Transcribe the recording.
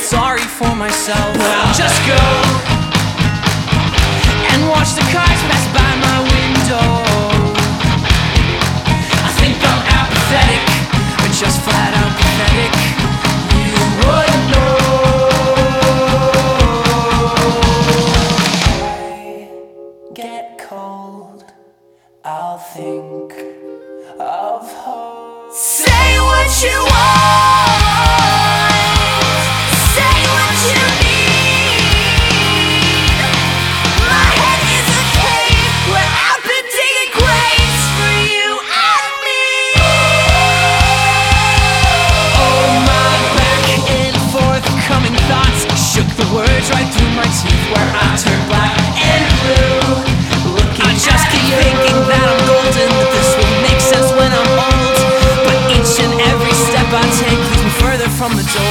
sorry for myself. I'll just go and watch the cars pass by my window. I think I'm apathetic, or just flat out pathetic. You wouldn't know. I get cold, I'll think of hope. Say what you want, say what you need. My head is a cave where I've been digging graves for you and me. Oh, my back and forth coming thoughts shook the words right through my teeth, where I turned black and blue. I just keep thinking that I'm golden, that this will make sense when I'm old. But each and every step I take leads me further from the door.